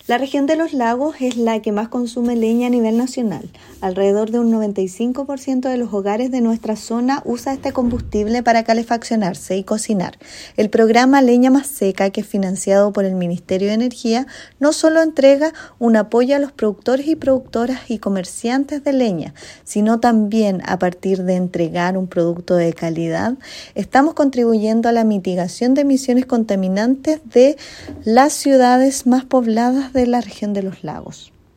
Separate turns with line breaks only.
La región de los lagos es la que más consume leña a nivel nacional. Alrededor de un 95% de los hogares de nuestra zona usa este combustible para calefaccionarse y cocinar. El programa Leña Más Seca, que es financiado por el Ministerio de Energía, no solo entrega un apoyo a los productores y productoras y comerciantes de leña, sino también a partir de entregar un producto de calidad, estamos contribuyendo a la mitigación de emisiones contaminantes de las ciudades más pobladas de la región de los lagos.